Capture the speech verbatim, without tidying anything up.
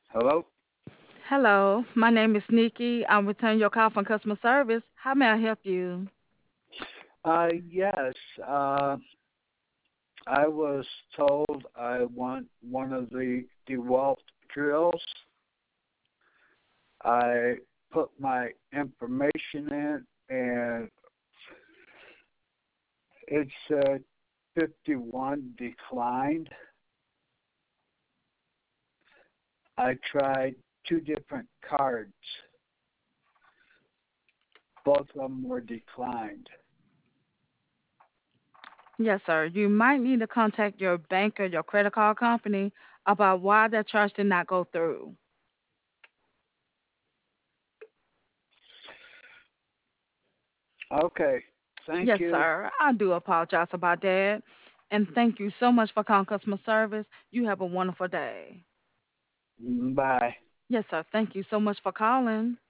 Hello? Hello, my name is Nikki. I'm returning your call from customer service. How may I help you? Uh, yes. Uh, I was told I want one of the DeWalt drills. I put my information in, and it said fifty-one declined. I tried two different cards. Both of them were declined. Yes, sir. You might need to contact your bank or your credit card company about why that charge did not go through. Okay. Thank Yes, you. sir. I do apologize about that. And thank you so much for calling customer service. You have a wonderful day. Bye. Yes, sir. Thank you so much for calling.